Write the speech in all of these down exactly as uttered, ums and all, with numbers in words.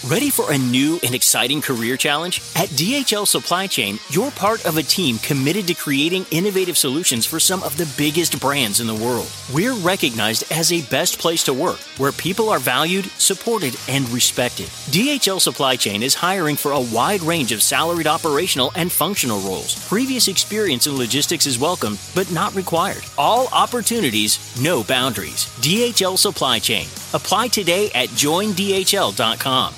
Ready for a new and exciting career challenge? At D H L Supply Chain, you're part of a team committed to creating innovative solutions for some of the biggest brands in the world. We're recognized as a best place to work, where people are valued, supported, and respected. D H L Supply Chain is hiring for a wide range of salaried operational and functional roles. Previous experience in logistics is welcome, but not required. All opportunities, no boundaries. D H L Supply Chain. Apply today at join D H L dot com.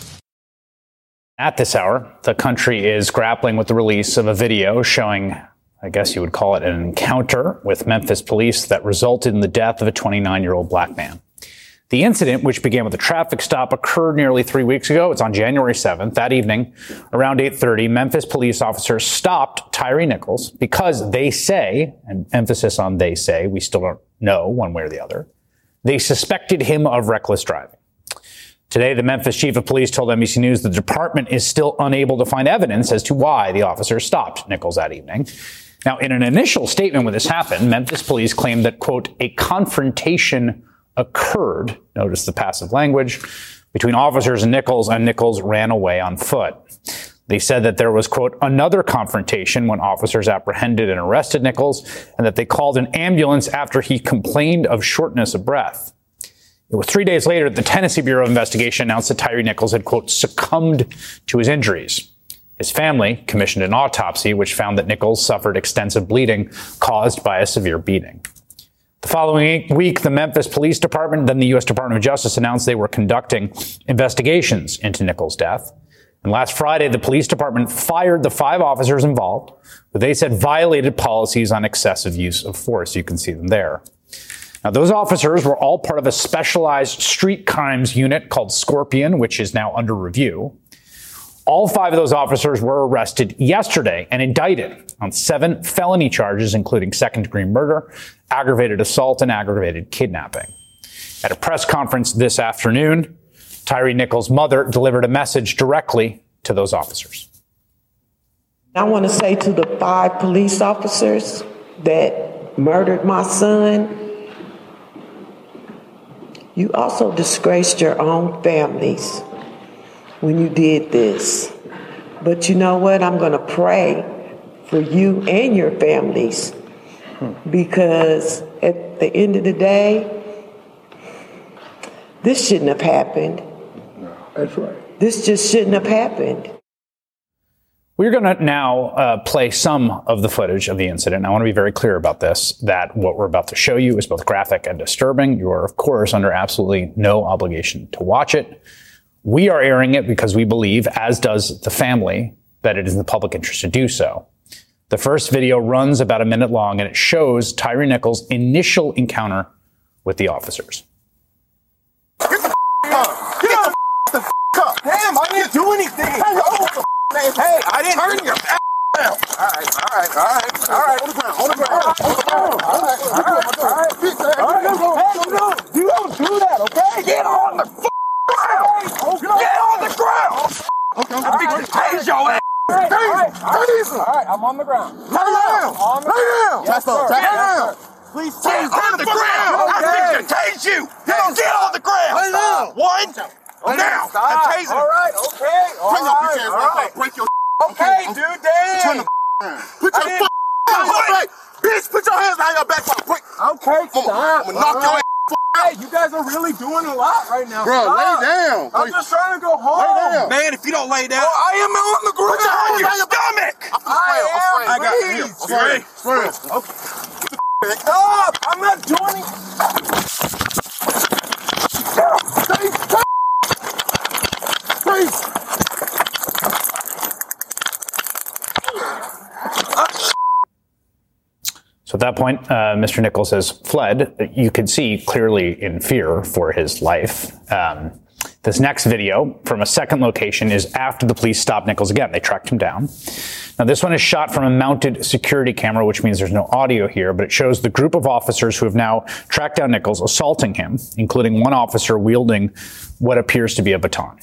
At this hour, the country is grappling with the release of a video showing, I guess you would call it, an encounter with Memphis police that resulted in the death of a twenty-nine-year-old black man. The incident, which began with a traffic stop, occurred nearly three weeks ago. It's on January seventh. That evening, around eight thirty, Memphis police officers stopped Tyre Nichols because they say, and emphasis on they say, we still don't know one way or the other, they suspected him of reckless driving. Today, the Memphis chief of police told N B C News the department is still unable to find evidence as to why the officers stopped Nichols that evening. Now, in an initial statement when this happened, Memphis police claimed that, quote, a confrontation occurred, notice the passive language, between officers and Nichols, and Nichols ran away on foot. They said that there was, quote, another confrontation when officers apprehended and arrested Nichols, and that they called an ambulance after he complained of shortness of breath. It was three days later that the Tennessee Bureau of Investigation announced that Tyre Nichols had, quote, succumbed to his injuries. His family commissioned an autopsy, which found that Nichols suffered extensive bleeding caused by a severe beating. The following week, the Memphis Police Department, then the U S Department of Justice, announced they were conducting investigations into Nichols' death. And last Friday, the police department fired the five officers involved, who they said violated policies on excessive use of force. You can see them there. Now, those officers were all part of a specialized street crimes unit called Scorpion, which is now under review. All five of those officers were arrested yesterday and indicted on seven felony charges, including second-degree murder, aggravated assault, and aggravated kidnapping. At a press conference this afternoon, Tyre Nichols' mother delivered a message directly to those officers. I want to say to the five police officers that murdered my son, you also disgraced your own families when you did this. But you know what? I'm going to pray for you and your families, because at the end of the day, this shouldn't have happened. No, that's right. This just shouldn't have happened. We're going to now uh, play some of the footage of the incident. I want to be very clear about this, that what we're about to show you is both graphic and disturbing. You are, of course, under absolutely no obligation to watch it. We are airing it because we believe, as does the family, that it is in the public interest to do so. The first video runs about a minute long, and it shows Tyre Nichols' initial encounter with the officers. Get the f*** up! Get the f*** up! Damn, I didn't do anything! Hey, Hey, I didn't turn your ass down. All right, all right, all right, all right. On the ground, on the ground, on the ground. All right, all right, all right. All right, hey, no, you don't do that, okay? Get on the ground. Get on the ground. Okay, I'm going to tase your ass. Tase him. All right, I'm on the ground. Lay down. Lay down. Chest up, chest down. Please tase on the ground. I'm going to tase you. Get on the ground. Lay down. One. Oh, now, I'm tasing. All right, okay, all Bring right, your all right. Break your okay, okay, dude, damn. Turn the put your hands behind your back. Bitch, put your hands behind your back. Break. Okay, stop. I'm gonna knock your ass out. Hey, you guys are really doing a lot right now. Bro, stop. Lay down. I'm just trying to go home. Lay down. Man, if you don't lay down. Oh, I am on the ground. Put your hands on your stomach. I am, I got it. Okay. Okay. Stop. I'm not doing it. Stay, stay. So at that point, uh, Mister Nichols has fled. You could see clearly in fear for his life. Um, this next video from a second location is after the police stopped Nichols again. They tracked him down. Now, this one is shot from a mounted security camera, which means there's no audio here, but it shows the group of officers who have now tracked down Nichols, assaulting him, including one officer wielding what appears to be a baton.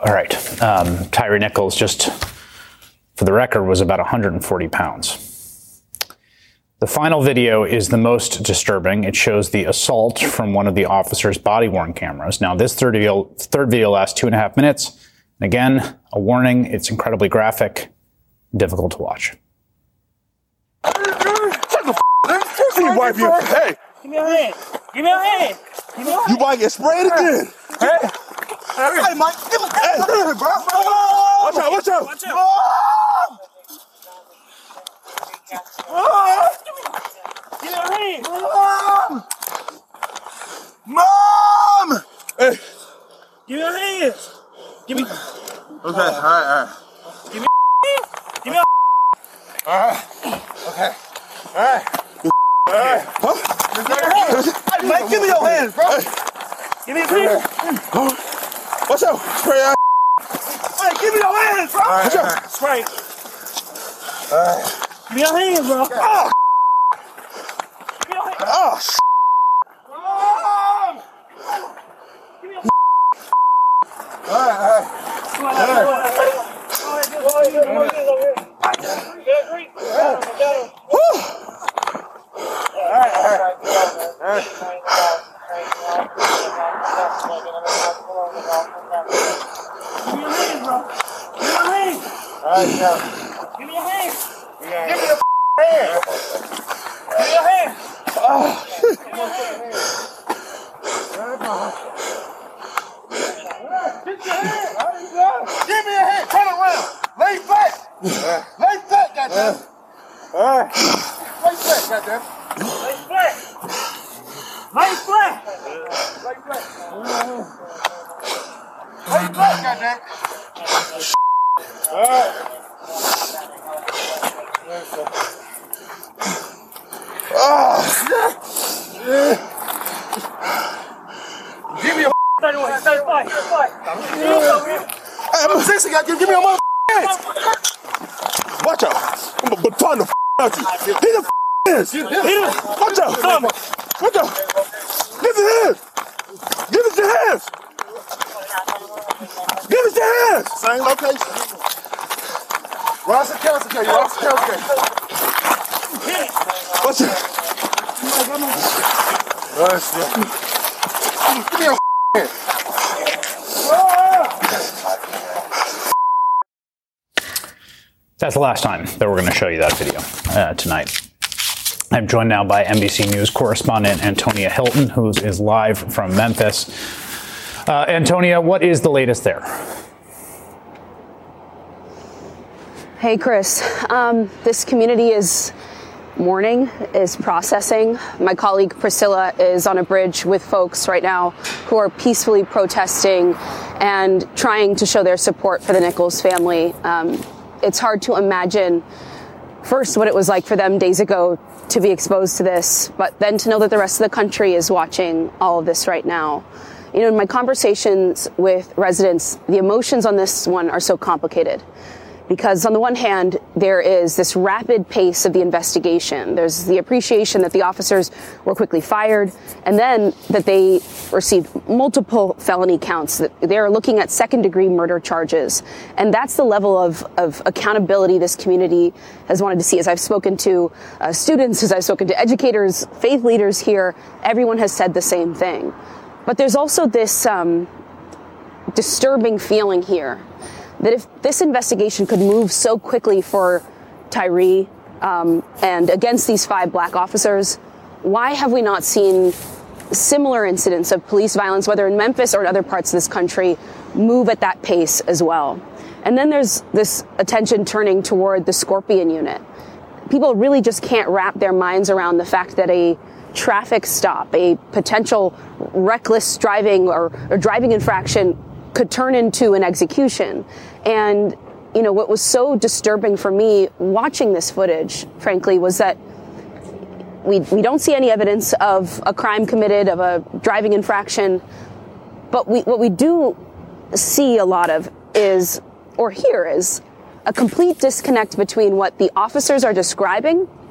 All right. Um, Tyre Nichols, just for the record, was about one hundred forty pounds. The final video is the most disturbing. It shows the assault from one of the officer's body-worn cameras. Now, this third video, third video lasts two and a half minutes. And again, a warning, it's incredibly graphic, difficult to watch. Shut the f*** up. Wipe your, hey. Give me your hand. Give me your hand. Give me your hand. You might get sprayed again. Hey. Hey, Mike. Give me hey. Hey, bro. Watch out, watch out. Watch out. Mom! Give me your hand. Mom! Mom! Hey. Give me your hands. Give me. Okay, all right, all right. Give me your Give me your All right. Okay. All right. All right. Huh? Hey, Mike, give me your hands, bro. Give me your hands. Watch out. Spray out. Hey, give me your hands, bro. All right, watch out. Spray. All right. Give me your hands, bro. Oh, Give me your hands. oh, sh**. Mom! Give me your All right, all right. Come on, all right. Go ahead, go ahead, go ahead, go ahead. Good, great. Woo. All right, all right. All right. Give me your hands, bro. Give me your hands. All right, now. Give me your hands. We got Give me your hand. Give me your hand. Oh, shit. Give me your hand. Give me a hand. Turn around. Lay back. Lay back, goddamn. All right. Lay back, goddamn. Lay flat. Lay flat. Lay back. Lay back, goddamn. All right. Oh, give me a thirty-one, thirty-five, thirty-five. Hey, I'm a sixty guy. Give me a mother hands. Watch out. I'm gonna baton the f out you. Hit the f hands. Hit him. Watch out. Watch out. Give it hands. Give us your hands. Give us your hands. Same location. Ross and Kelsey K. Ross and Kelsey K. Watch out. Give me a hand. That's the last time that we're going to show you that video uh, tonight. I'm joined now by N B C News correspondent Antonia Hilton, who is live from Memphis. Uh, Antonia, what is the latest there? Hey, Chris. Um, this community is mourning, is processing. My colleague Priscilla is on a bridge with folks right now who are peacefully protesting and trying to show their support for the Nichols family. Um, it's hard to imagine, first, what it was like for them days ago to be exposed to this, but then to know that the rest of the country is watching all of this right now. You know, in my conversations with residents, the emotions on this one are so complicated. Because on the one hand, there is this rapid pace of the investigation. There's the appreciation that the officers were quickly fired, and then that they received multiple felony counts. That they're looking at second-degree murder charges. And that's the level of, of accountability this community has wanted to see. As I've spoken to uh, students, as I've spoken to educators, faith leaders here, everyone has said the same thing. But there's also this um, disturbing feeling here that if this investigation could move so quickly for Tyre um, and against these five black officers, why have we not seen similar incidents of police violence, whether in Memphis or in other parts of this country, move at that pace as well? And then there's this attention turning toward the Scorpion unit. People really just can't wrap their minds around the fact that a traffic stop, a potential reckless driving or, or driving infraction could turn into an execution. And, you know, what was so disturbing for me watching this footage, frankly, was that we we don't see any evidence of a crime committed, of a driving infraction. But we what we do see a lot of is, or hear is, a complete disconnect between what the officers are describing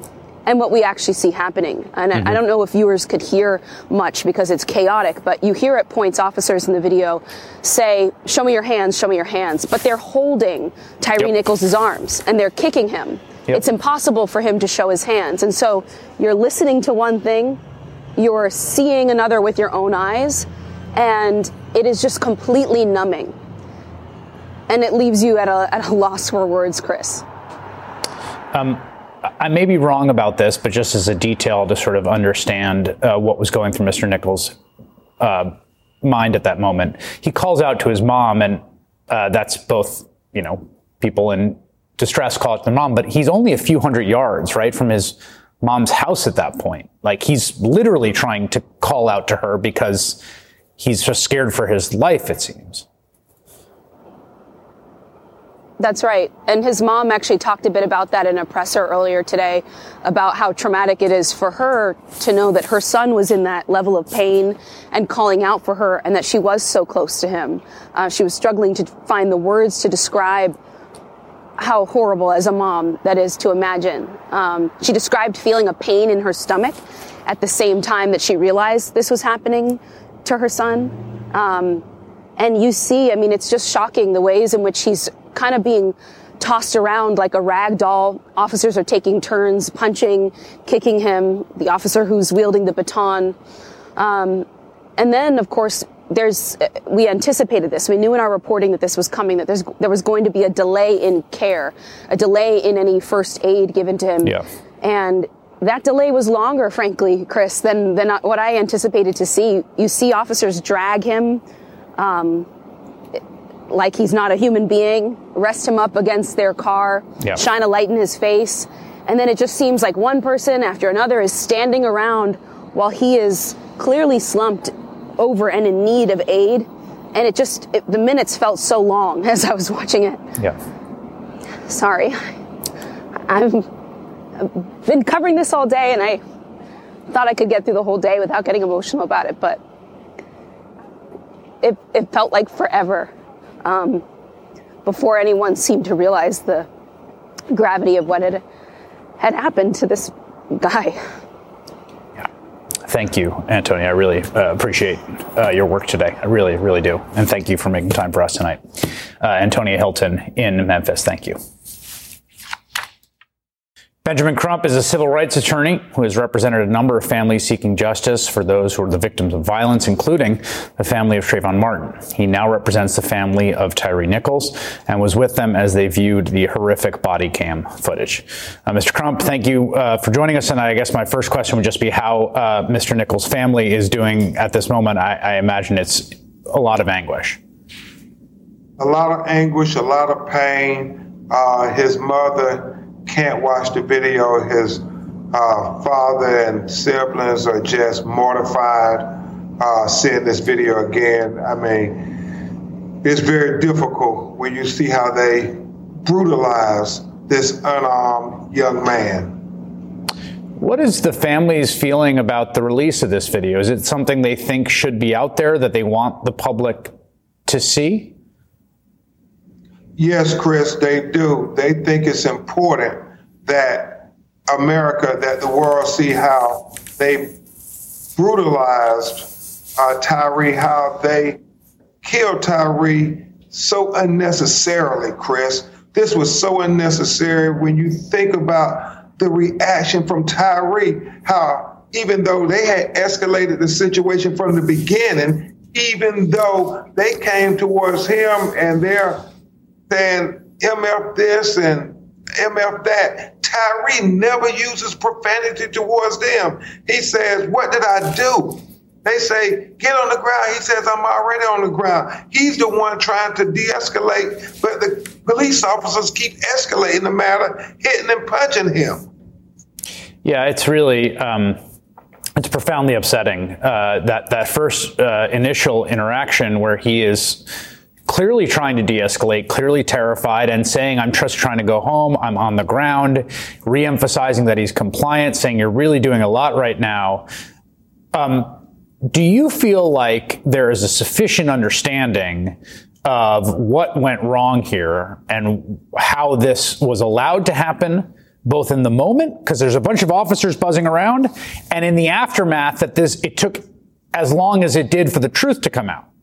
and what we actually see happening. And mm-hmm. I, I don't know if viewers could hear much because it's chaotic, but you hear at points officers in the video say, show me your hands, show me your hands. But they're holding Tyre yep. Nichols' arms and they're kicking him. Yep. It's impossible for him to show his hands. And so you're listening to one thing, you're seeing another with your own eyes, and it is just completely numbing. And it leaves you at a, at a loss for words, Chris. Um, I may be wrong about this, but just as a detail to sort of understand uh, what was going through Mister Nichols' uh, mind at that moment, he calls out to his mom, and uh, that's both, you know, people in distress call it to their mom, but he's only a few hundred yards, right, from his mom's house at that point. Like, he's literally trying to call out to her because he's just scared for his life, it seems. That's right. And his mom actually talked a bit about that in a presser earlier today, about how traumatic it is for her to know that her son was in that level of pain and calling out for her, and that she was so close to him. Uh, she was struggling to find the words to describe how horrible as a mom that is to imagine. Um, she described feeling a pain in her stomach at the same time that she realized this was happening to her son. Um, and you see, I mean, it's just shocking the ways in which he's kind of being tossed around like a rag doll. Officers are taking turns punching, kicking him, the officer who's wielding the baton. Um, and then, of course, there's, we anticipated this. We knew in our reporting that this was coming, that there's, there was going to be a delay in care, a delay in any first aid given to him. Yeah. And that delay was longer, frankly, Chris, than, than what I anticipated to see. You see officers drag him, um, like he's not a human being, rest him up against their car, yeah. shine a light in his face. And then it just seems like one person after another is standing around while he is clearly slumped over and in need of aid. And it just, it, the minutes felt so long as I was watching it. Yeah. Sorry. I've, I've been covering this all day, and I thought I could get through the whole day without getting emotional about it, but it, it felt like forever. Um, before anyone seemed to realize the gravity of what had, had happened to this guy. Yeah. Thank you, Antonia. I really uh, appreciate uh, your work today. I really, really do. And thank you for making time for us tonight. Uh, Antonia Hilton in Memphis. Thank you. Benjamin Crump is a civil rights attorney who has represented a number of families seeking justice for those who are the victims of violence, including the family of Trayvon Martin. He now represents the family of Tyre Nichols and was with them as they viewed the horrific body cam footage. Uh, Mister Crump, thank you uh, for joining us tonight. I guess my first question would just be how uh, Mister Nichols' family is doing at this moment. I, I imagine it's a lot of anguish. A lot of anguish, a lot of pain. Uh, his mother can't watch the video. His uh, father and siblings are just mortified uh, seeing this video again. I mean, it's very difficult when you see how they brutalize this unarmed young man. What is the family's feeling about the release of this video? Is it something they think should be out there, that they want the public to see? Yes, Chris, they do. They think it's important that America, that the world see how they brutalized uh, Tyre, how they killed Tyre so unnecessarily, Chris. This was so unnecessary when you think about the reaction from Tyre, how even though they had escalated the situation from the beginning, even though they came towards him and they're saying M F this and M F that, Tyre never uses profanity towards them. He says, what did I do? They say, get on the ground. He says, I'm already on the ground. He's the one trying to de-escalate, but the police officers keep escalating the matter, hitting and punching him. Yeah, it's really, um, it's profoundly upsetting. Uh, that, that first uh, initial interaction where he is clearly trying to de-escalate, clearly terrified, and saying, I'm just trying to go home, I'm on the ground, re-emphasizing that he's compliant, saying you're really doing a lot right now. Um, do you feel like there is a sufficient understanding of what went wrong here and how this was allowed to happen both in the moment, because there's a bunch of officers buzzing around, and in the aftermath that this it took as long as it did for the truth to come out?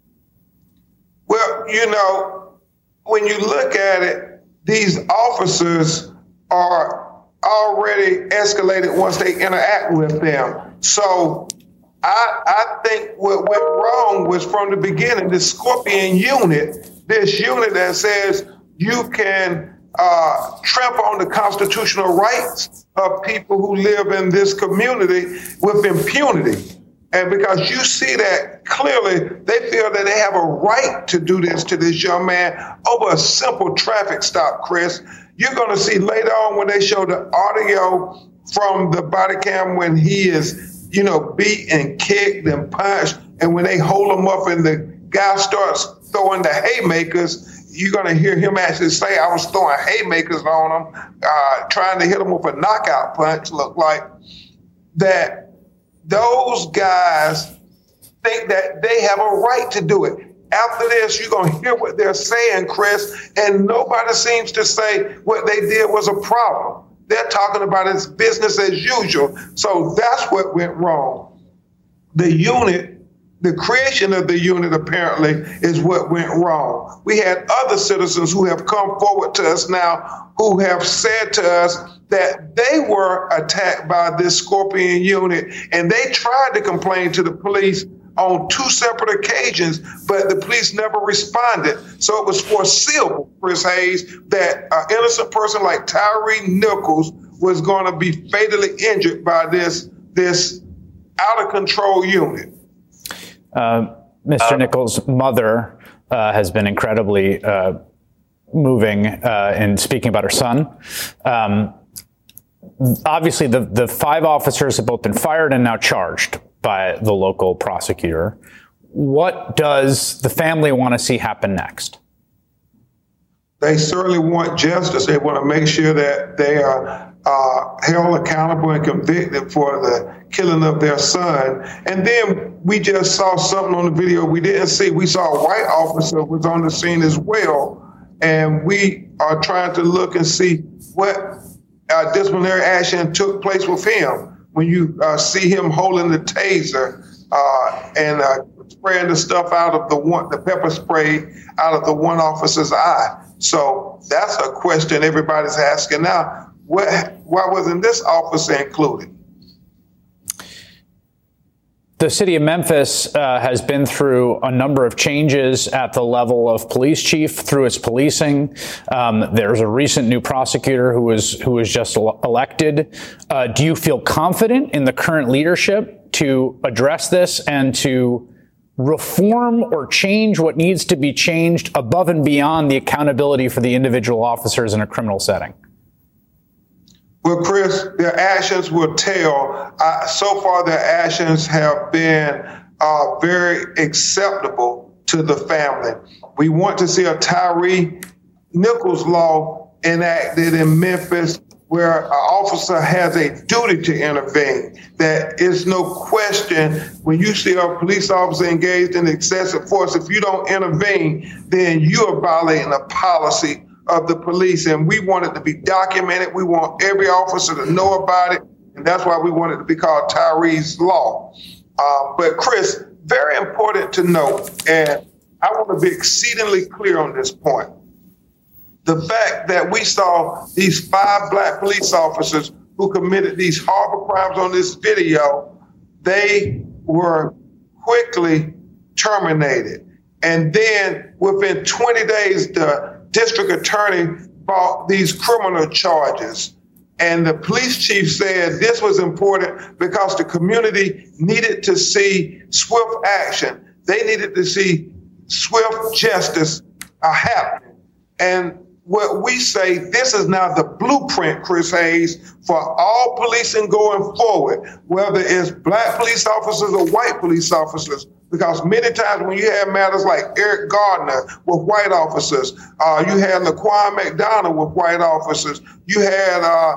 Well, you know, when you look at it, these officers are already escalated once they interact with them. So I, I think what went wrong was from the beginning, the Scorpion unit, this unit that says you can uh, trample on the constitutional rights of people who live in this community with impunity. And because you see that clearly, they feel that they have a right to do this to this young man over a simple traffic stop, Chris. You're going to see later on when they show the audio from the body cam when he is, you know, beat and kicked and punched. And when they hold him up and the guy starts throwing the haymakers, you're going to hear him actually say, I was throwing haymakers on him, uh, trying to hit him with a knockout punch, look like that. Those guys think that they have a right to do it. After this, you're going to hear what they're saying, Chris, and nobody seems to say what they did was a problem. They're talking about it's business as usual. So that's what went wrong. The unit, the creation of the unit apparently is what went wrong. We had other citizens who have come forward to us now who have said to us that they were attacked by this Scorpion unit, and they tried to complain to the police on two separate occasions, but the police never responded. So it was foreseeable, Chris Hayes, that an innocent person like Tyre Nichols was going to be fatally injured by this, this out-of-control unit. Uh, Mister Nichols' mother uh, has been incredibly uh, moving uh, in speaking about her son. Um, Obviously, the, the five officers have both been fired and now charged by the local prosecutor. What does the family want to see happen next? They certainly want justice. They want to make sure that they are uh, held accountable and convicted for the killing of their son. And then we just saw something on the video we didn't see. We saw a white officer was on the scene as well. And we are trying to look and see what Uh, disciplinary action took place with him. When you uh, see him holding the taser uh, and uh, spraying the stuff out of the one, the pepper spray out of the one officer's eye. So that's a question everybody's asking now. What, why wasn't this officer included? The city of Memphis uh, has been through a number of changes at the level of police chief through its policing. Um, there's a recent new prosecutor who was who was just elected. Uh, do you feel confident in the current leadership to address this and to reform or change what needs to be changed above and beyond the accountability for the individual officers in a criminal setting? Well, Chris, their actions will tell. Uh, so far, their actions have been uh, very acceptable to the family. We want to see a Tyre Nichols law enacted in Memphis where an officer has a duty to intervene. There is no question when you see a police officer engaged in excessive force, if you don't intervene, then you are violating a policy of the police, and we want it to be documented. We want every officer to know about it, and that's why we want it to be called Tyre's Law. Uh, but Chris, very important to note, and I want to be exceedingly clear on this point. The fact that we saw these five black police officers who committed these horrible crimes on this video, they were quickly terminated. And then within twenty days, the district attorney brought these criminal charges. And the police chief said this was important because the community needed to see swift action. They needed to see swift justice uh, happen. And what we say, this is now the blueprint, Chris Hayes, for all policing going forward, whether it's black police officers or white police officers. Because many times when you have matters like Eric Gardner with white officers, uh, you had Laquan McDonald with white officers, you had uh,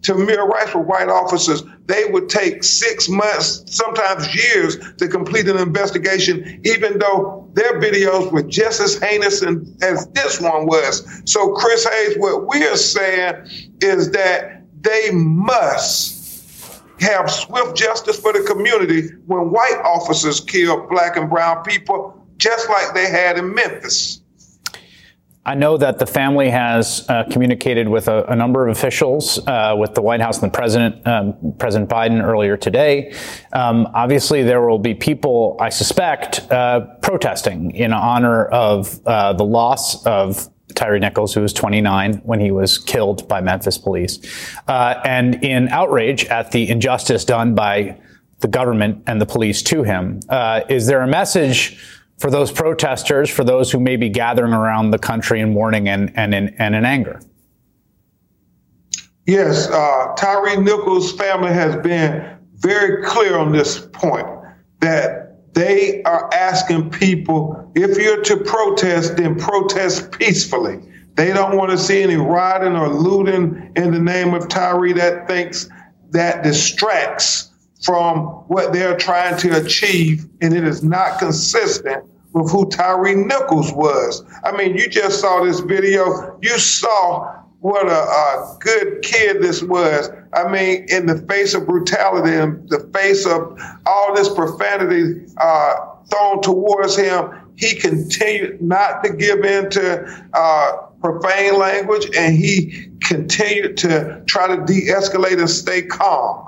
Tamir Rice were white officers. They would take six months, sometimes years, to complete an investigation, even though their videos were just as heinous as this one was. So, Chris Hayes, what we are saying is that they must have swift justice for the community when white officers kill black and brown people, just like they had in Memphis. I know that the family has uh, communicated with a, a number of officials, uh, with the White House and the president, um, President Biden earlier today. Um, obviously, there will be people, I suspect, uh, protesting in honor of uh, the loss of Tyre Nichols, who was twenty-nine when he was killed by Memphis police, uh, and in outrage at the injustice done by the government and the police to him. Uh, is there a message for those protesters, for those who may be gathering around the country in mourning and, and, in, and in anger? Yes, uh, Tyre Nichols' family has been very clear on this point, that they are asking people, if you're to protest, then protest peacefully. They don't want to see any rioting or looting in the name of Tyre that thinks that distracts from what they're trying to achieve, and it is not consistent with who Tyre Nichols was. I mean, you just saw this video. You saw what a, a good kid this was. I mean, in the face of brutality, in the face of all this profanity uh, thrown towards him, he continued not to give in to uh, profane language, and he continued to try to de-escalate and stay calm.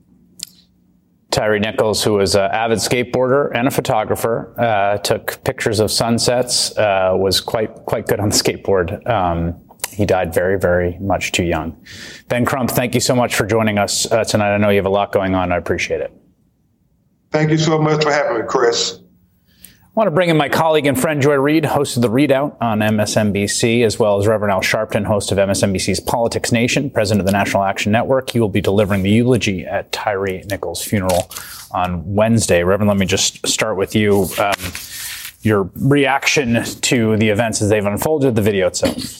Tyre Nichols, who was an avid skateboarder and a photographer, uh, took pictures of sunsets, uh, was quite quite good on the skateboard. Um, he died very, very much too young. Ben Crump, thank you so much for joining us uh, tonight. I know you have a lot going on. I appreciate it. Thank you so much for having me, Chris. I want to bring in my colleague and friend Joy Reid, host of The Readout on M S N B C, as well as Reverend Al Sharpton, host of M S N B C's Politics Nation, president of the National Action Network. He will be delivering the eulogy at Tyre Nichols' funeral on Wednesday. Reverend, let me just start with you. Um, your reaction to the events as they've unfolded, the video itself.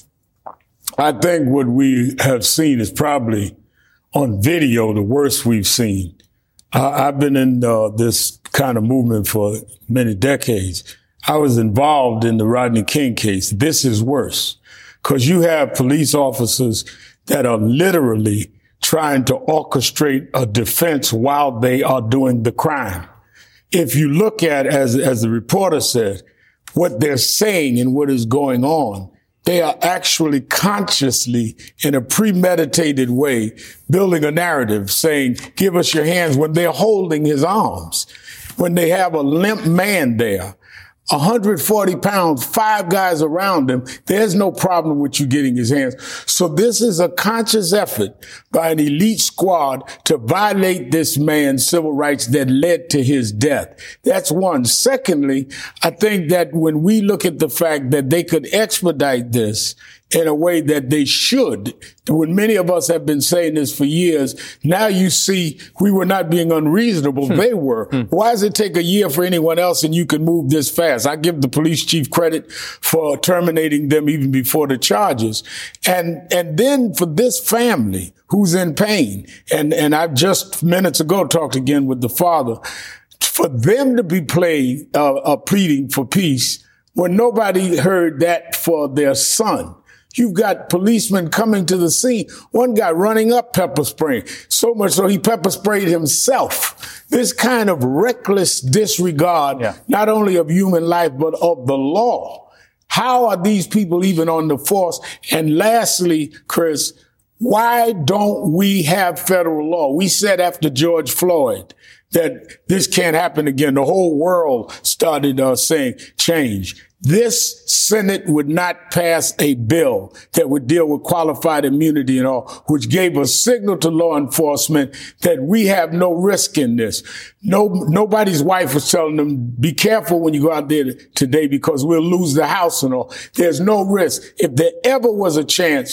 I think what we have seen is probably on video the worst we've seen. Uh, I've been in uh, this kind of movement for many decades. I was involved in the Rodney King case. This is worse because you have police officers that are literally trying to orchestrate a defense while they are doing the crime. If you look at, as, as the reporter said, what they're saying and what is going on, they are actually consciously, in a premeditated way, building a narrative saying, give us your hands, when they're holding his arms, when they have a limp man there, one hundred forty pounds, five guys around him. There's no problem with you getting his hands. So this is a conscious effort by an elite squad to violate this man's civil rights that led to his death. That's one. Secondly, I think that when we look at the fact that they could expedite this in a way that they should, when many of us have been saying this for years, now you see we were not being unreasonable. Hmm. They were. Hmm. Why does it take a year for anyone else and you can move this fast? I give the police chief credit for terminating them even before the charges. And, and then for this family who's in pain, and, and I just minutes ago talked again with the father, for them to be playing, uh, uh, pleading for peace when nobody heard that for their son. You've got policemen coming to the scene. One guy running up pepper spraying, so much so he pepper sprayed himself. This kind of reckless disregard, yeah. not only of human life, but of the law. How are these people even on the force? And lastly, Chris, why don't we have federal law? We said after George Floyd that this can't happen again. The whole world started uh, saying change. This Senate would not pass a bill that would deal with qualified immunity and all, which gave a signal to law enforcement that we have no risk in this. No, nobody's wife was telling them, be careful when you go out there today because we'll lose the house and all. There's no risk. If there ever was a chance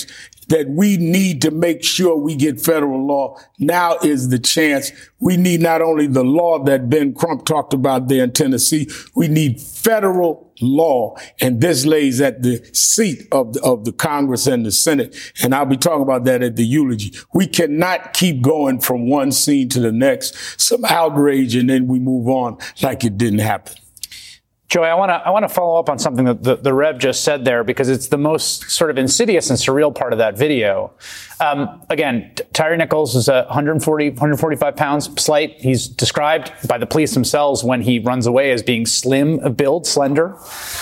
that we need to make sure we get federal law. Now is the chance. We need not only the law that Ben Crump talked about there in Tennessee, we need federal law. And this lays at the seat of the, of the Congress and the Senate. And I'll be talking about that at the eulogy. We cannot keep going from one scene to the next, some outrage, and then we move on like it didn't happen. Joey, I want to I want to follow up on something that the, the Rev just said there, because it's the most sort of insidious and surreal part of that video. Um, again, Tyre Nichols is a one forty, one forty-five pounds, slight. He's described by the police themselves when he runs away as being slim of build, slender.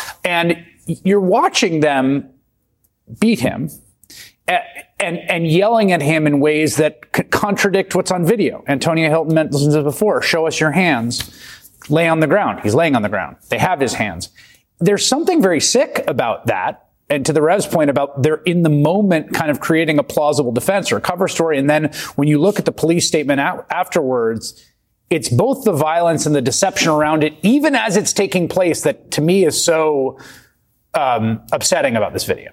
And you're watching them beat him and, and, and yelling at him in ways that c- contradict what's on video. Antonia Hilton mentioned this before. Show us your hands. Lay on the ground. He's laying on the ground. They have his hands. There's something very sick about that. And to the Rev's point about they're in the moment kind of creating a plausible defense or a cover story. And then when you look at the police statement out afterwards, it's both the violence and the deception around it, even as it's taking place, that to me is so um, upsetting about this video.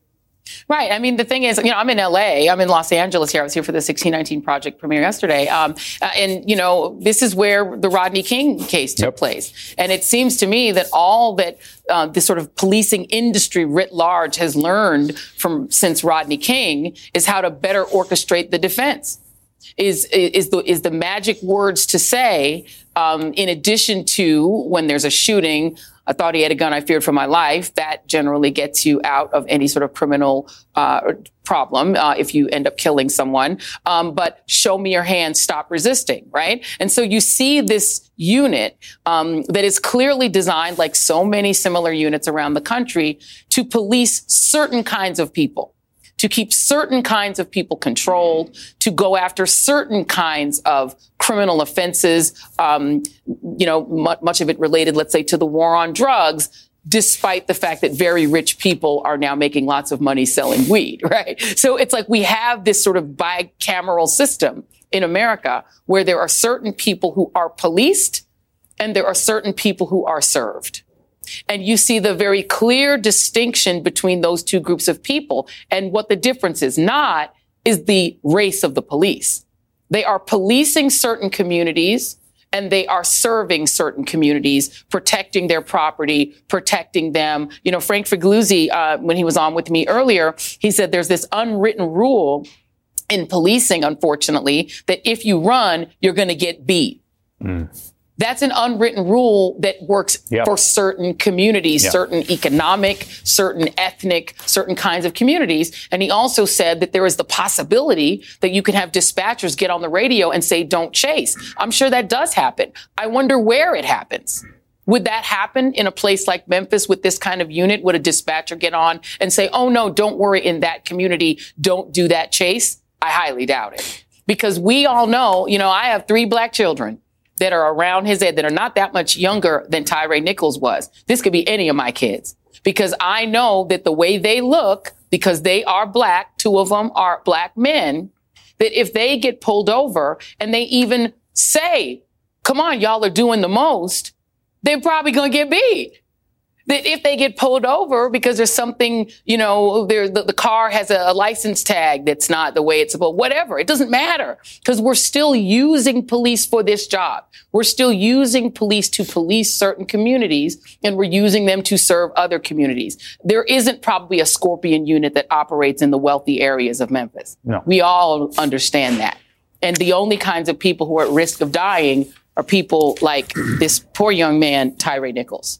Right. I mean, the thing is, you know, I'm in L A. I'm in Los Angeles here. I was here for the sixteen nineteen Project premiere yesterday. Um, uh, and, you know, this is where the Rodney King case took yep. place. And it seems to me that all that uh, this sort of policing industry writ large has learned from since Rodney King is how to better orchestrate the defense. Is is the is the magic words to say, um, in addition to when there's a shooting, I thought he had a gun, I feared for my life. That generally gets you out of any sort of criminal uh, problem uh, if you end up killing someone. Um, but show me your hands, stop resisting, right? And so you see this unit um, that is clearly designed, like so many similar units around the country, to police certain kinds of people, to keep certain kinds of people controlled, to go after certain kinds of criminal offenses, um, you know, much, much of it related, let's say, to the war on drugs, despite the fact that very rich people are now making lots of money selling weed, right? So it's like we have this sort of bicameral system in America where there are certain people who are policed and there are certain people who are served. And you see the very clear distinction between those two groups of people. And what the difference is not is the race of the police. They are policing certain communities and they are serving certain communities, protecting their property, protecting them. You know, Frank Figliuzzi, uh, when he was on with me earlier, he said there's this unwritten rule in policing, unfortunately, that if you run, you're going to get beat. Mm. That's an unwritten rule that works yep. for certain communities, yep. certain economic, certain ethnic, certain kinds of communities. And he also said that there is the possibility that you can have dispatchers get on the radio and say, don't chase. I'm sure that does happen. I wonder where it happens. Would that happen in a place like Memphis with this kind of unit? Would a dispatcher get on and say, oh, no, don't worry, in that community, don't do that chase? I highly doubt it. Because we all know, you know, I have three black children that are around his age that are not that much younger than Tyre Nichols was. This could be any of my kids, because I know that the way they look, because they are black, two of them are black men, that if they get pulled over and they even say, come on, y'all are doing the most, they're probably going to get beat. That if they get pulled over because there's something, you know, there, the, the car has a, a license tag that's not the way it's supposed, whatever. It doesn't matter, because we're still using police for this job. We're still using police to police certain communities, and we're using them to serve other communities. There isn't probably a Scorpion unit that operates in the wealthy areas of Memphis. No. We all understand that. And the only kinds of people who are at risk of dying are people like this poor young man, Tyre Nichols.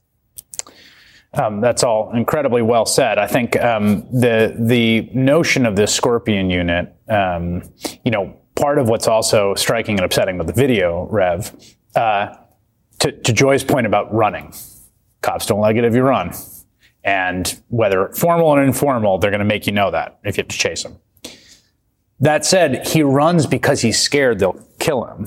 Um, that's all incredibly well said. I think um, the the notion of this Scorpion unit, um, you know, part of what's also striking and upsetting about the video, Rev, uh, to, to Joy's point about running. Cops don't like it if you run. And whether formal and informal, they're going to make you know that if you have to chase them. That said, he runs because he's scared they'll kill him.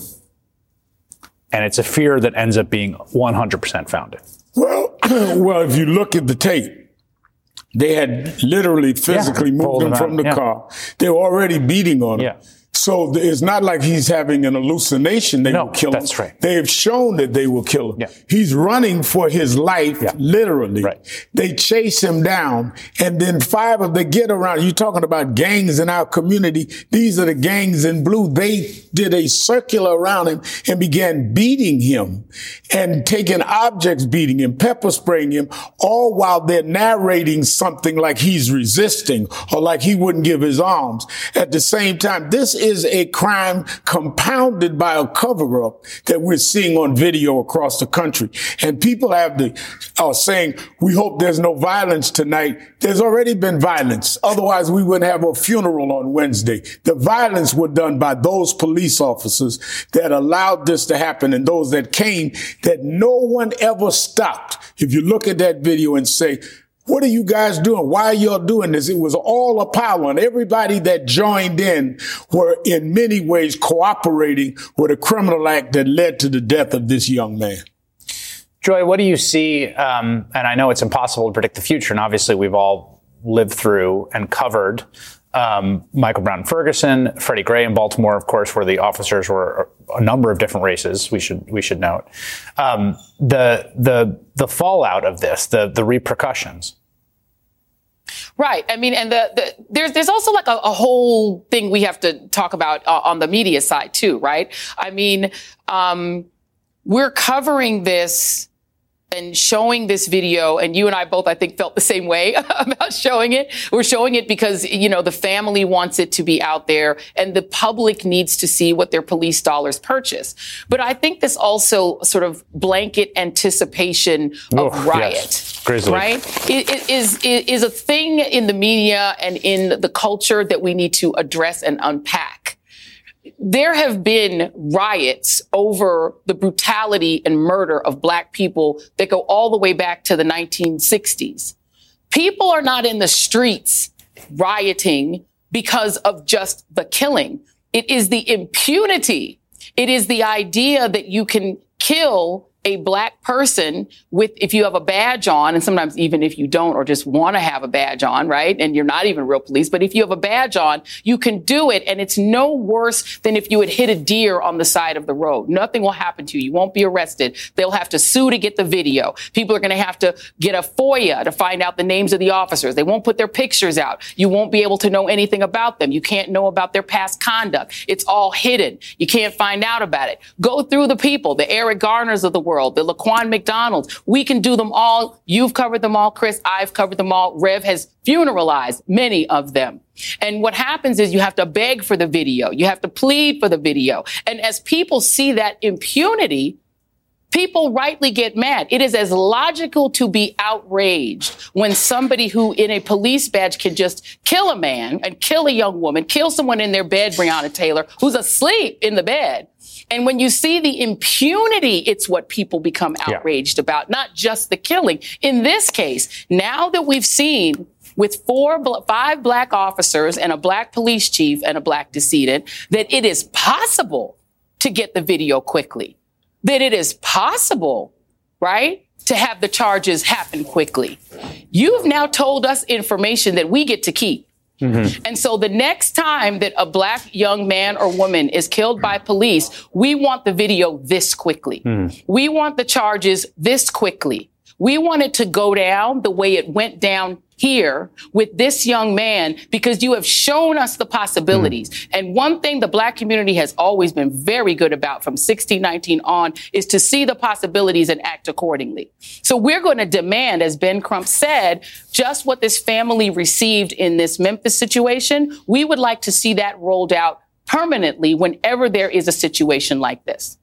And it's a fear that ends up being one hundred percent founded. Well, well, if you look at the tape, they had literally physically yeah, moved him from the yeah. car. They were already beating on him. Yeah. So it's not like he's having an hallucination they no, will kill him. That's right. They have shown that they will kill him. Yeah. He's running for his life, yeah. literally. Right. They chase him down, and then five of them get around. You're talking about gangs in our community. These are the gangs in blue. They did a circular around him and began beating him and taking objects, beating him, pepper spraying him, all while they're narrating something like he's resisting or like he wouldn't give his arms. At the same time, this is a crime compounded by a cover-up that we're seeing on video across the country. And people have the, are saying, we hope there's no violence tonight. There's already been violence. Otherwise, we wouldn't have a funeral on Wednesday. The violence was done by those police officers that allowed this to happen and those that came that no one ever stopped. If you look at that video and say, what are you guys doing? Why are y'all doing this? It was all a power, and everybody that joined in were in many ways cooperating with a criminal act that led to the death of this young man. Joy, what do you see? Um, and I know it's impossible to predict the future, and obviously we've all lived through and covered um, Michael Brown Ferguson, Freddie Gray in Baltimore, of course, where the officers were a number of different races. We should we should note um, the the the fallout of this, the the repercussions. Right. I mean, and the, the there's there's also like a, a whole thing we have to talk about uh, on the media side too, right? I mean, um, we're covering this and showing this video, and you and I both, I think, felt the same way about showing it. We're showing it because, you know, the family wants it to be out there and the public needs to see what their police dollars purchase. But I think this also sort of blanket anticipation of oh, riot, yes. Grizzly. right, it, it is, it is a thing in the media and in the culture that we need to address and unpack. There have been riots over the brutality and murder of black people that go all the way back to the nineteen sixties. People are not in the streets rioting because of just the killing. It is the impunity. It is the idea that you can kill a black person with, if you have a badge on, and sometimes even if you don't or just want to have a badge on, right? And you're not even real police, but if you have a badge on, you can do it. And it's no worse than if you had hit a deer on the side of the road. Nothing will happen to you. You won't be arrested. They'll have to sue to get the video. People are going to have to get a FOIA to find out the names of the officers. They won't put their pictures out. You won't be able to know anything about them. You can't know about their past conduct. It's all hidden. You can't find out about it. Go through the people, the Eric Garners of the world, the Laquan McDonalds. We can do them all. You've covered them all, Chris. I've covered them all. Rev has funeralized many of them. And what happens is you have to beg for the video. You have to plead for the video. And as people see that impunity, people rightly get mad. It is as logical to be outraged when somebody who in a police badge can just kill a man and kill a young woman, kill someone in their bed, Breonna Taylor, who's asleep in the bed. And when you see the impunity, it's what people become outraged yeah. about, not just the killing. In this case, now that we've seen with four, five black officers and a black police chief and a black decedent, that it is possible to get the video quickly, that it is possible, right, to have the charges happen quickly. You've now told us information that we get to keep. Mm-hmm. And so the next time that a black young man or woman is killed by police, we want the video this quickly. Mm. We want the charges this quickly. We want it to go down the way it went down here with this young man, because you have shown us the possibilities. Mm. And one thing the black community has always been very good about from sixteen nineteen on is to see the possibilities and act accordingly. So we're going to demand, as Ben Crump said, just what this family received in this Memphis situation. We would like to see that rolled out permanently whenever there is a situation like this.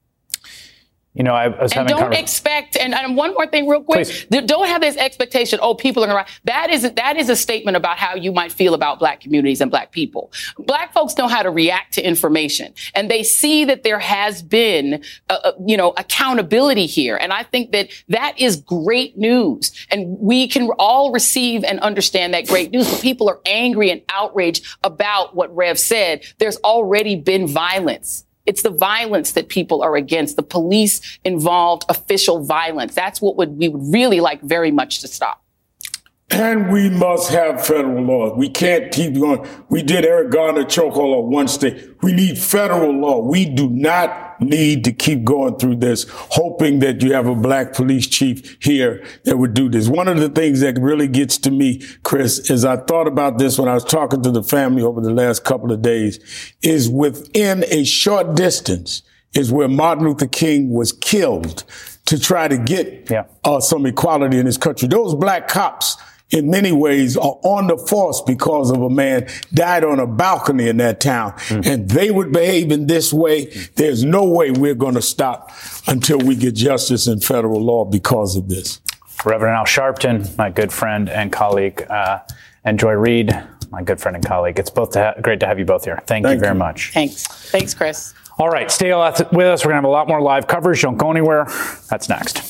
You know, I was and having don't expect, and, and one more thing real quick, Please. Don't have this expectation, oh, people are going to, that is, that is a statement about how you might feel about black communities and black people. Black folks know how to react to information, and they see that there has been, uh, uh, you know, accountability here. And I think that that is great news, and we can all receive and understand that great news, but people are angry and outraged about what Rev said. There's already been violence. It's the violence that people are against, the police involved official violence. That's what would, we would really like very much to stop. And we must have federal law. We can't keep going. We did Eric Garner chokehold on one state. We need federal law. We do not need to keep going through this, hoping that you have a black police chief here that would do this. One of the things that really gets to me, Chris, is I thought about this when I was talking to the family over the last couple of days, is within a short distance is where Martin Luther King was killed to try to get yeah. uh, some equality in this country. Those black cops, in many ways, are on the force because of a man died on a balcony in that town. Mm. And they would behave in this way. There's no way we're going to stop until we get justice in federal law because of this. Reverend Al Sharpton, my good friend and colleague, uh, and Joy Reid, my good friend and colleague. It's both to ha- great to have you both here. Thank, Thank you very you. much. Thanks. Thanks, Chris. All right, stay with us. We're going to have a lot more live coverage. Don't go anywhere. That's next.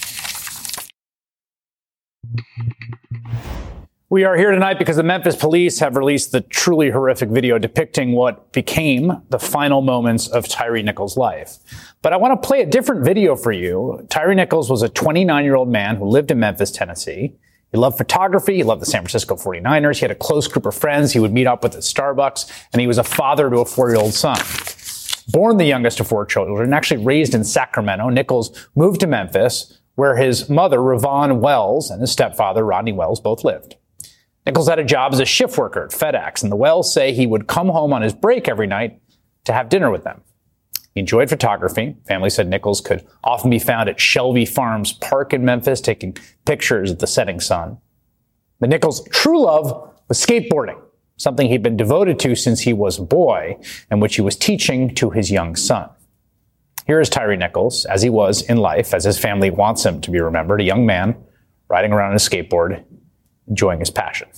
We are here tonight because the Memphis police have released the truly horrific video depicting what became the final moments of Tyre Nichols' life. But I want to play a different video for you. Tyre Nichols was a twenty-nine-year-old man who lived in Memphis, Tennessee. He loved photography. He loved the San Francisco forty-niners. He had a close group of friends he would meet up with at Starbucks. And he was a father to a four-year-old son. Born the youngest of four children and actually raised in Sacramento, Nichols moved to Memphis, where his mother, Ravon Wells, and his stepfather, Rodney Wells, both lived. Nichols had a job as a shift worker at FedEx, and the Wells say he would come home on his break every night to have dinner with them. He enjoyed photography. Family said Nichols could often be found at Shelby Farms Park in Memphis taking pictures of the setting sun. But Nichols' true love was skateboarding, something he'd been devoted to since he was a boy, and which he was teaching to his young son. Here is Tyre Nichols, as he was in life, as his family wants him to be remembered, a young man riding around on a skateboard, enjoying his passion.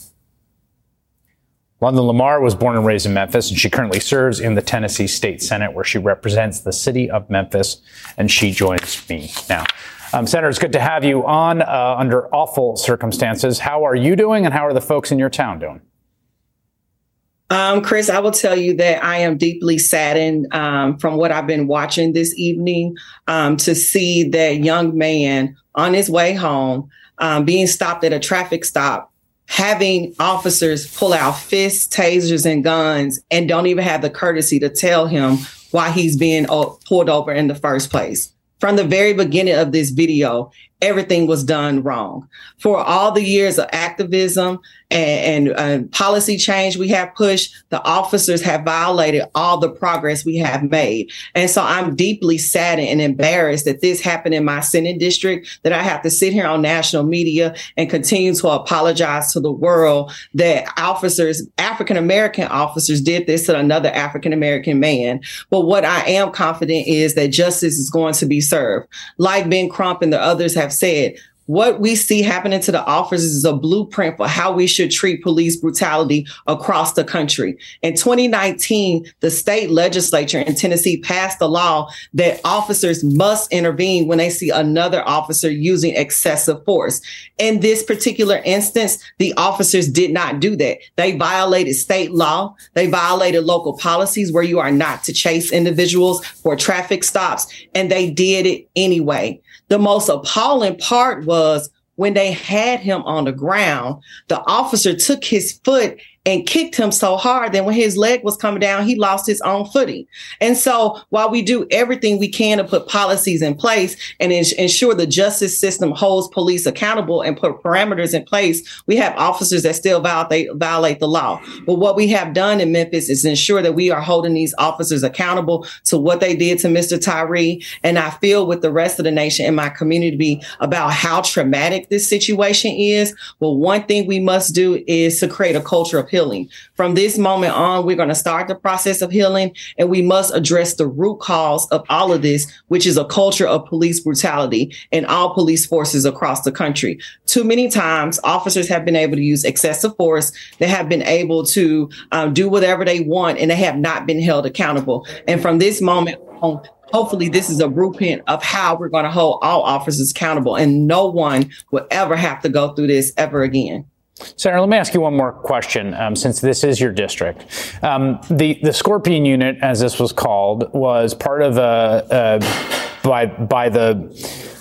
London Lamar was born and raised in Memphis, and she currently serves in the Tennessee State Senate, where she represents the city of Memphis, and she joins me now. Um, Senator, it's good to have you on uh, under awful circumstances. How are you doing, and how are the folks in your town doing? Um, Chris, I will tell you that I am deeply saddened um, from what I've been watching this evening um, to see that young man on his way home um, being stopped at a traffic stop, having officers pull out fists, tasers, and guns, and don't even have the courtesy to tell him why he's being pulled over in the first place. From the very beginning of this video, everything was done wrong. For all the years of activism and, and uh, policy change we have pushed, the officers have violated all the progress we have made. And so I'm deeply saddened and embarrassed that this happened in my Senate district, that I have to sit here on national media and continue to apologize to the world that officers, African-American officers, did this to another African-American man. But what I am confident is that justice is going to be served. Like Ben Crump and the others have said, what we see happening to the officers is a blueprint for how we should treat police brutality across the country. In twenty nineteen, the state legislature in Tennessee passed a law that officers must intervene when they see another officer using excessive force. In this particular instance, the officers did not do that. They violated state law. They violated local policies where you are not to chase individuals for traffic stops, and they did it anyway. The most appalling part was when they had him on the ground, the officer took his foot and kicked him so hard that when his leg was coming down, he lost his own footing. And so while we do everything we can to put policies in place and ins- ensure the justice system holds police accountable and put parameters in place, we have officers that still violate, violate the law. But what we have done in Memphis is ensure that we are holding these officers accountable to what they did to Mister Tyre. And I feel with the rest of the nation and my community about how traumatic this situation is. Well, one thing we must do is to create a culture of healing. From this moment on, we're going to start the process of healing, and we must address the root cause of all of this, which is a culture of police brutality in all police forces across the country. Too many times, officers have been able to use excessive force. They have been able to um, do whatever they want, and they have not been held accountable. And from this moment on, hopefully this is a blueprint of how we're going to hold all officers accountable, and no one will ever have to go through this ever again. Senator, let me ask you one more question, um, since this is your district. Um, the, the Scorpion Unit, as this was called, was part of a, a by by the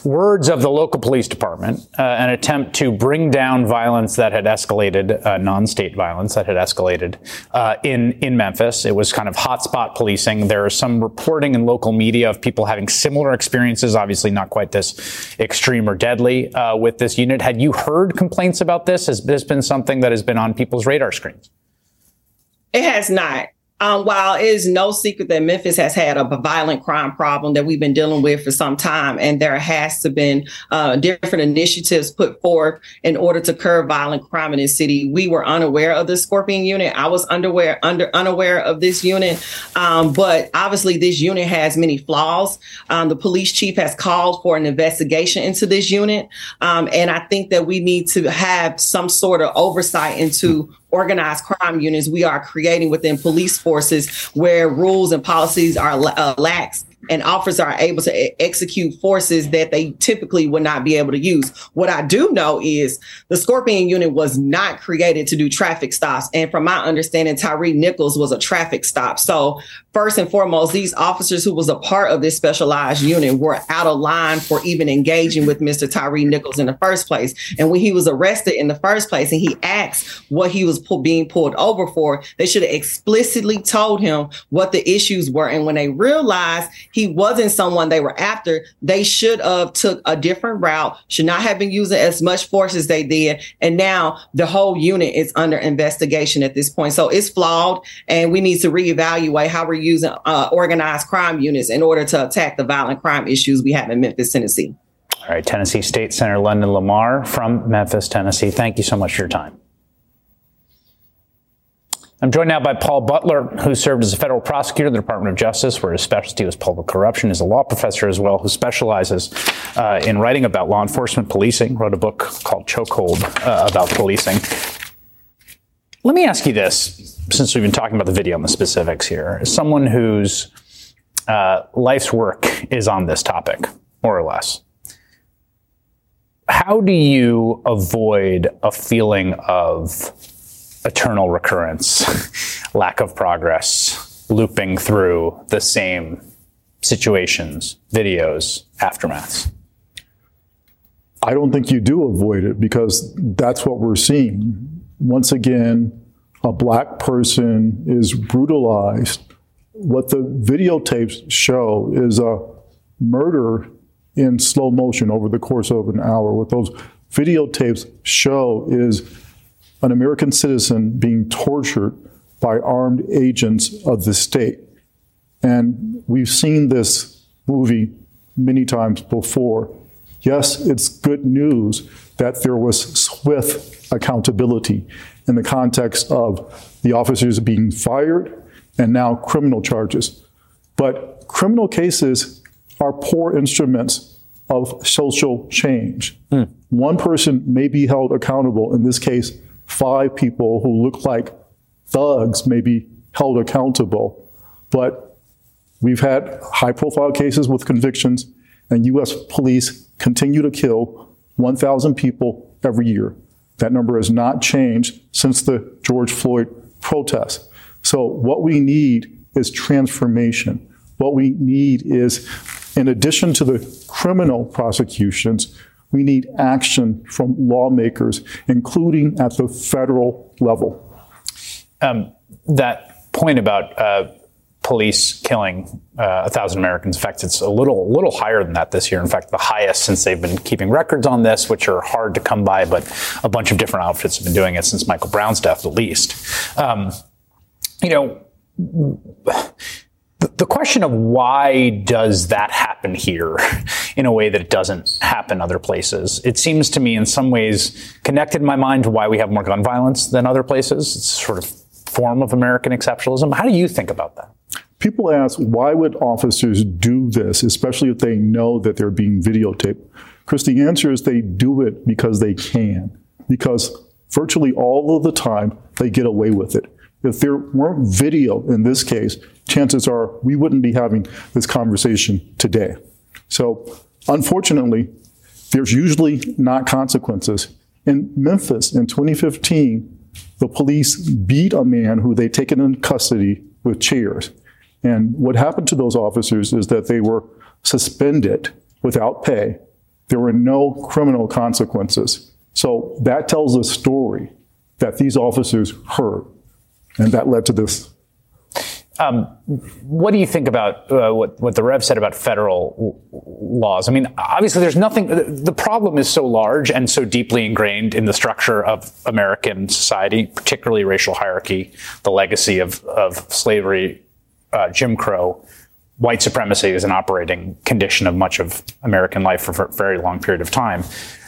words of the local police department, uh, an attempt to bring down violence that had escalated, uh, non-state violence that had escalated uh, in, in Memphis. It was kind of hotspot policing. There is some reporting in local media of people having similar experiences, obviously not quite this extreme or deadly uh, with this unit. Had you heard complaints about this? Has this been something that has been on people's radar screens? It has not. Um, while it is no secret that Memphis has had a violent crime problem that we've been dealing with for some time, and there has to been uh, different initiatives put forth in order to curb violent crime in this city. We were unaware of the Scorpion unit. I was unaware, under, unaware of this unit, um, but obviously this unit has many flaws. Um, the police chief has called for an investigation into this unit, um, and I think that we need to have some sort of oversight into organized crime units we are creating within police forces where rules and policies are uh, lax and officers are able to e- execute forces that they typically would not be able to use. What I do know is the Scorpion unit was not created to do traffic stops. And from my understanding, Tyre Nichols was a traffic stop. So first and foremost, these officers who was a part of this specialized unit were out of line for even engaging with Mister Tyre Nichols in the first place. And when he was arrested in the first place and he asked what he was pu- being pulled over for, they should have explicitly told him what the issues were. And when they realized he wasn't someone they were after, they should have took a different route, should not have been using as much force as they did. And now the whole unit is under investigation at this point. So it's flawed, and we need to reevaluate how we're using uh, organized crime units in order to attack the violent crime issues we have in Memphis, Tennessee. All right, Tennessee State Senator London Lamar from Memphis, Tennessee. Thank you so much for your time. I'm joined now by Paul Butler, who served as a federal prosecutor in the Department of Justice, where his specialty was public corruption. He's a law professor as well, who specializes uh, in writing about law enforcement policing, wrote a book called Chokehold uh, about policing. Let me ask you this, since we've been talking about the video and the specifics here. As someone whose uh, life's work is on this topic, more or less, how do you avoid a feeling of eternal recurrence, lack of progress, looping through the same situations, videos, aftermaths? I don't think you do avoid it, because that's what we're seeing. Once again, a black person is brutalized. What the videotapes show is a murder in slow motion over the course of an hour. What those videotapes show is an American citizen being tortured by armed agents of the state. And we've seen this movie many times before. Yes, it's good news that there was swift accountability in the context of the officers being fired and now criminal charges. But criminal cases are poor instruments of social change. Mm. One person may be held accountable. In this case, five people who look like thugs may be held accountable. But we've had high-profile cases with convictions, and U S police continue to kill one thousand people every year. That number has not changed since the George Floyd protests. So what we need is transformation. What we need is, in addition to the criminal prosecutions, we need action from lawmakers, including at the federal level. Um, that point about uh, police killing uh, a thousand Americans, in fact, it's a little, little higher than that this year. In fact, the highest since they've been keeping records on this, which are hard to come by, but a bunch of different outfits have been doing it since Michael Brown's death, at least. Um, you know, the question of why does that happen here in a way that it doesn't happen other places? It seems to me in some ways connected in my mind to why we have more gun violence than other places. It's sort of form of American exceptionalism. How do you think about that? People ask, why would officers do this, especially if they know that they're being videotaped? Chris, the answer is they do it because they can, because virtually all of the time they get away with it. If there weren't video in this case, chances are we wouldn't be having this conversation today. So unfortunately, there's usually not consequences. In Memphis in twenty fifteen, the police beat a man who they'd taken in custody with chairs. And what happened to those officers is that they were suspended without pay. There were no criminal consequences. So that tells a story that these officers heard, and that led to this. Um, what do you think about uh, what, what the Rev said about federal laws? I mean, obviously there's nothing, the problem is so large and so deeply ingrained in the structure of American society, particularly racial hierarchy, the legacy of, of slavery, uh, Jim Crow. White supremacy is an operating condition of much of American life for a very long period of time.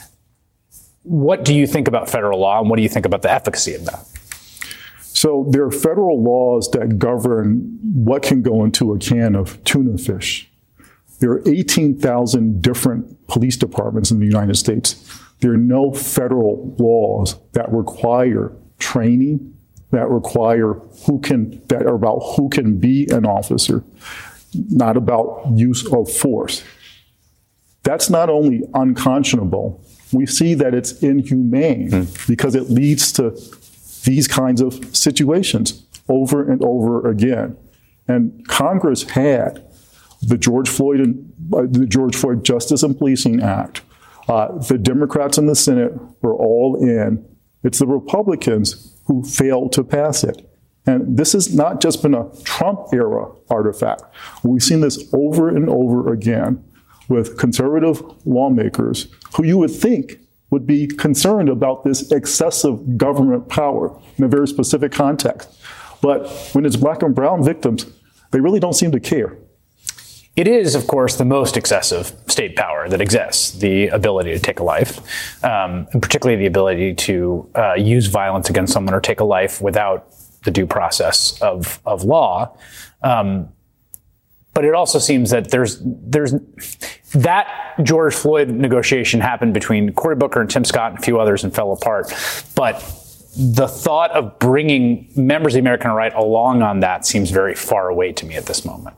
What do you think about federal law, and what do you think about the efficacy of that? So there are federal laws that govern what can go into a can of tuna fish. There are eighteen thousand different police departments in the United States. There are no federal laws that require training, that require who can, that are about who can be an officer, not about use of force. That's not only unconscionable, we see that it's inhumane mm. because it leads to these kinds of situations over and over again. And Congress had the George Floyd and uh, the George Floyd Justice and Policing Act. Uh, the Democrats in the Senate were all in. It's the Republicans who failed to pass it. And this has not just been a Trump-era artifact. We've seen this over and over again with conservative lawmakers who you would think would be concerned about this excessive government power in a very specific context. But when it's black and brown victims, they really don't seem to care. It is, of course, the most excessive state power that exists, the ability to take a life, um, and particularly the ability to uh, use violence against someone or take a life without the due process of, of law. Um, but it also seems that there's there's that George Floyd negotiation happened between Cory Booker and Tim Scott and a few others and fell apart. But the thought of bringing members of the American right along on that seems very far away to me at this moment.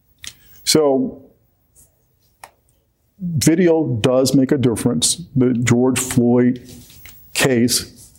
So video does make a difference. The George Floyd case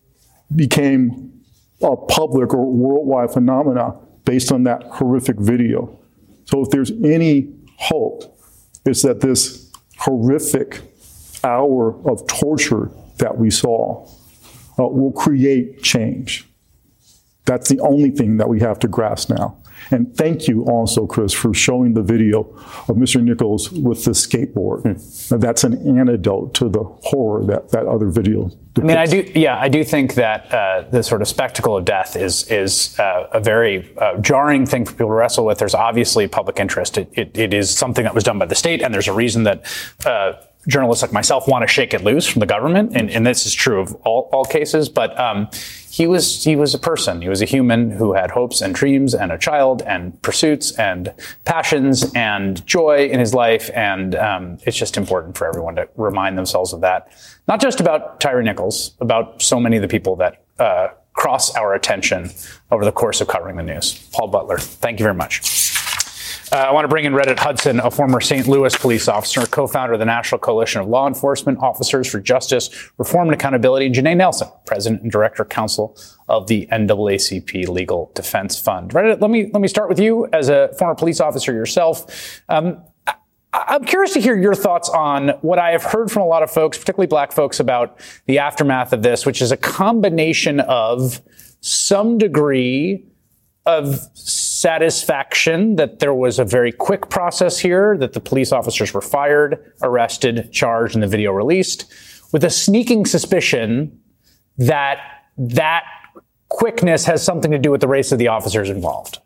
became a public or worldwide phenomena based on that horrific video. So if there's any hope, it's that this horrific hour of torture that we saw uh, will create change. That's the only thing that we have to grasp now. And thank you also, Chris, for showing the video of Mister Nichols with the skateboard. Mm. That's an antidote to the horror that that other video depicts. I mean, I do, yeah, I do think that uh, the sort of spectacle of death is is uh, a very uh, jarring thing for people to wrestle with. There's obviously public interest. It, it, it is something that was done by the state, and there's a reason that uh, journalists like myself want to shake it loose from the government, and, and this is true of all, all cases. But um, he was he was a person. He was a human who had hopes and dreams and a child and pursuits and passions and joy in his life. And um, it's just important for everyone to remind themselves of that. Not just about Tyre Nichols, about so many of the people that uh, cross our attention over the course of covering the news. Paul Butler, thank you very much. Uh, I want to bring in Reddit Hudson, a former Saint Louis police officer, co-founder of the National Coalition of Law Enforcement Officers for Justice, Reform and Accountability, and Janae Nelson, president and director counsel of the N double A C P Legal Defense Fund. Reddit, let me let me start with you as a former police officer yourself. Um, I, I'm curious to hear your thoughts on what I have heard from a lot of folks, particularly black folks, about the aftermath of this, which is a combination of some degree of satisfaction that there was a very quick process here, that the police officers were fired, arrested, charged, and the video released, with a sneaking suspicion that that quickness has something to do with the race of the officers involved.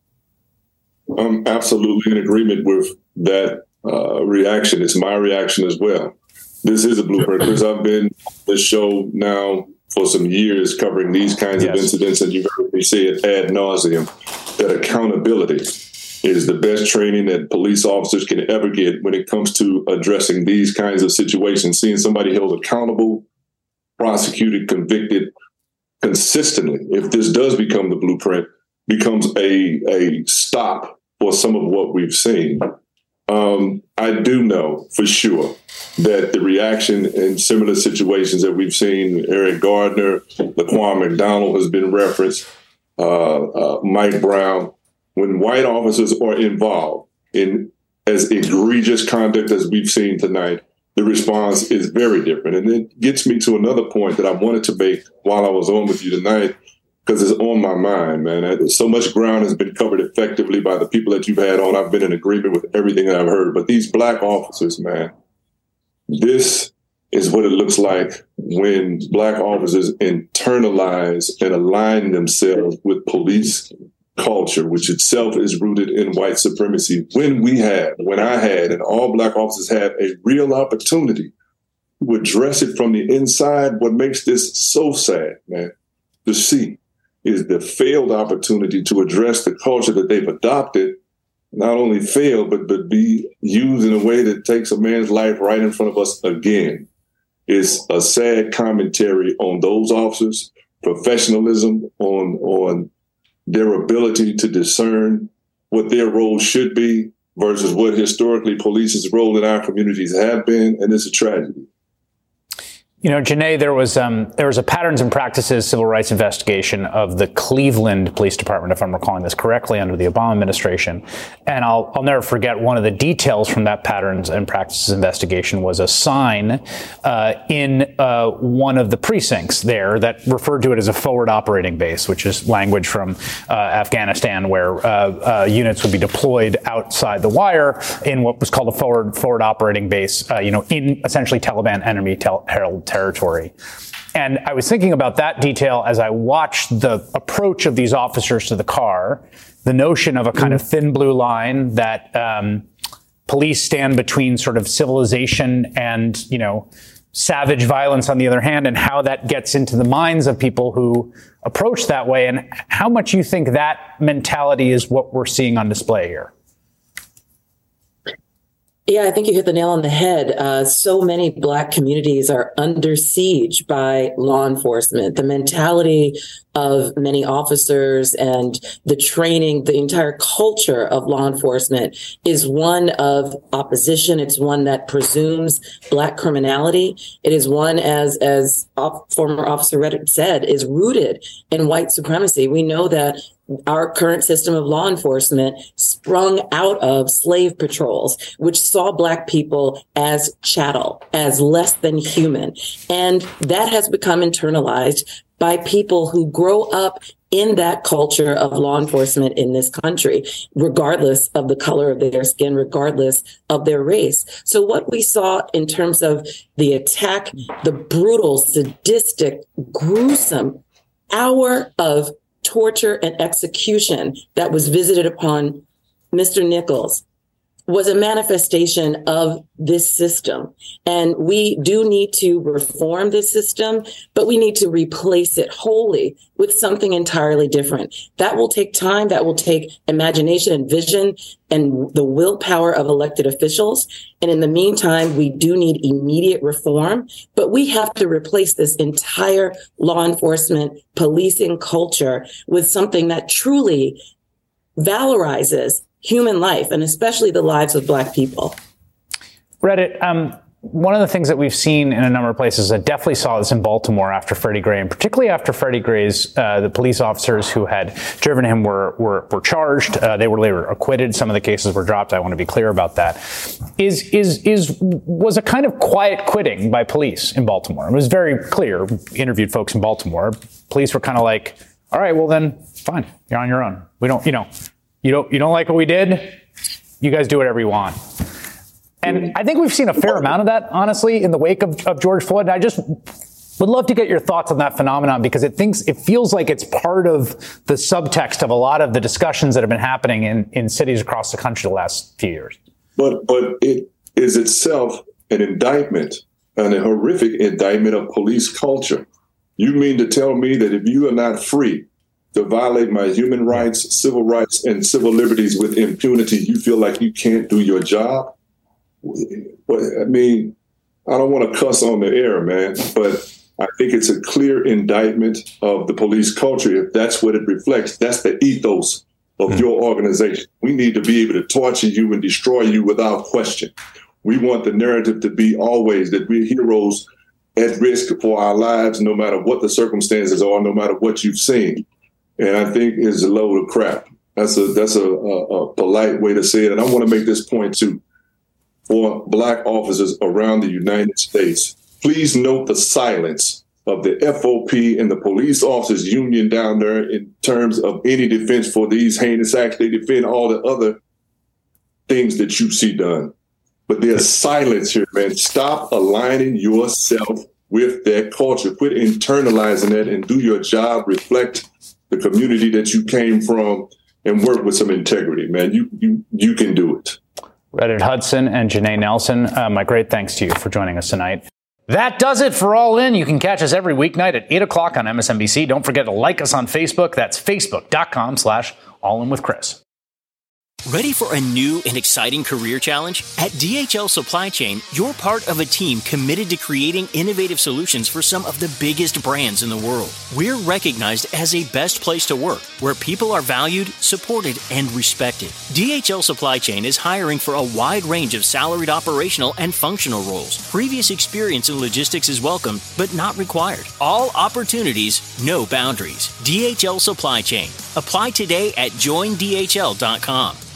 I'm absolutely in agreement with that uh, reaction. It's my reaction as well. This is a blueprint, because I've been on this show now for some years covering these kinds yes. of incidents, and you've heard me say it ad nauseum, that accountability is the best training that police officers can ever get when it comes to addressing these kinds of situations. Seeing somebody held accountable, prosecuted, convicted consistently, if this does become the blueprint, becomes a, a stop for some of what we've seen. Um, I do know for sure that the reaction in similar situations that we've seen, Eric Gardner, Laquan McDonald has been referenced, uh, uh, Mike Brown, when white officers are involved in as egregious conduct as we've seen tonight, the response is very different. And it gets me to another point that I wanted to make while I was on with you tonight, because it's on my mind, man. So much ground has been covered effectively by the people that you've had on. I've been in agreement with everything that I've heard. But these black officers, man, this is what it looks like when black officers internalize and align themselves with police culture, which itself is rooted in white supremacy. When we had, when I had, and all black officers have a real opportunity to address it from the inside, what makes this so sad, man, to see is the failed opportunity to address the culture that they've adopted, not only fail, but, but be used in a way that takes a man's life right in front of us again. It's a sad commentary on those officers, professionalism, on, on their ability to discern what their role should be versus what historically police's role in our communities have been, and it's a tragedy. You know, Janae, there was um, there was a patterns and practices civil rights investigation of the Cleveland Police Department, if I'm recalling this correctly, under the Obama administration. And I'll I'll never forget one of the details from that patterns and practices investigation was a sign uh, in uh, one of the precincts there that referred to it as a forward operating base, which is language from uh, Afghanistan, where uh, uh, units would be deployed outside the wire in what was called a forward forward operating base, uh, you know, in essentially Taliban enemy tel- held territory. And I was thinking about that detail as I watched the approach of these officers to the car, the notion of a kind of thin blue line that um, police stand between sort of civilization and, you know, savage violence on the other hand, and how that gets into the minds of people who approach that way, and how much you think that mentality is what we're seeing on display here. Yeah, I think you hit the nail on the head. Uh, so many Black communities are under siege by law enforcement. The mentality of many officers and the training, the entire culture of law enforcement is one of opposition. It's one that presumes Black criminality. It is one, as as former Officer Reddick said, is rooted in white supremacy. We know that our current system of law enforcement sprung out of slave patrols, which saw Black people as chattel, as less than human. And that has become internalized by people who grow up in that culture of law enforcement in this country, regardless of the color of their skin, regardless of their race. So what we saw in terms of the attack, the brutal, sadistic, gruesome hour of torture and execution that was visited upon Mister Nichols was a manifestation of this system. And we do need to reform this system, but we need to replace it wholly with something entirely different. That will take time. That will take imagination and vision and the willpower of elected officials. And in the meantime, we do need immediate reform, but we have to replace this entire law enforcement policing culture with something that truly valorizes human life, and especially the lives of Black people. Reddit, um, one of the things that we've seen in a number of places, I definitely saw this in Baltimore after Freddie Gray, and particularly after Freddie Gray's, uh, the police officers who had driven him were were, were charged. Uh, they were later acquitted. Some of the cases were dropped. I want to be clear about that. Is is is was a kind of quiet quitting by police in Baltimore. It was very clear. We interviewed folks in Baltimore. Police were kind of like, "All right, well then, fine, you're on your own. We don't, you know." You don't, you don't like what we did? You guys do whatever you want. And I think we've seen a fair amount of that, honestly, in the wake of, of George Floyd. And I just would love to get your thoughts on that phenomenon, because it thinks it feels like it's part of the subtext of a lot of the discussions that have been happening in, in cities across the country the last few years. But but it is itself an indictment, and a horrific indictment of police culture. You mean to tell me that if you are not free to violate my human rights, civil rights, and civil liberties with impunity, you feel like you can't do your job? I mean, I don't want to cuss on the air, man, but I think it's a clear indictment of the police culture. If that's what it reflects, that's the ethos of mm. your organization. We need to be able to torture you and destroy you without question. We want the narrative to be always that we're heroes at risk for our lives, no matter what the circumstances are, no matter what you've seen. And I think is a load of crap. That's a that's a, a, a polite way to say it. And I want to make this point too. for black officers around the United States. Please note the silence of the F O P and the police officers union down there in terms of any defense for these heinous acts. They defend all the other things that you see done. But there's silence here, man. Stop aligning yourself with that culture. Quit internalizing that and do your job. Reflect the community that you came from and work with some integrity, man. You you you can do it. Reddit Hudson and Janae Nelson, uh, my great thanks to you for joining us tonight. That does it for All In. You can catch us every weeknight at eight o'clock on M S N B C. Don't forget to like us on Facebook. That's facebook.com slash All In with Chris. Ready for a new and exciting career challenge? At D H L Supply Chain, you're part of a team committed to creating innovative solutions for some of the biggest brands in the world. We're recognized as a best place to work, where people are valued, supported, and respected. D H L Supply Chain is hiring for a wide range of salaried operational and functional roles. Previous experience in logistics is welcome, but not required. All opportunities, no boundaries. D H L Supply Chain. Apply today at join D H L dot com.